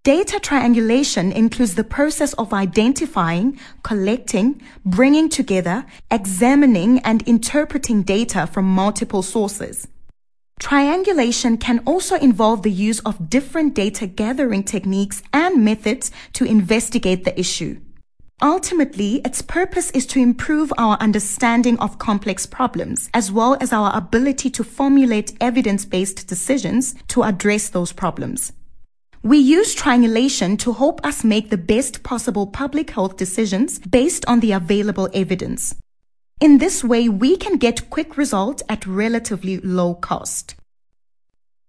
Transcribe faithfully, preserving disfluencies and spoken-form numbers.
Data triangulation includes the process of identifying, collecting, bringing together, examining, and interpreting data from multiple sources. Triangulation can also involve the use of different data gathering techniques and methods to investigate the issue. Ultimately, its purpose is to improve our understanding of complex problems, as well as our ability to formulate evidence-based decisions to address those problems. We use triangulation to help us make the best possible public health decisions based on the available evidence. In this way, we can get quick results at relatively low cost.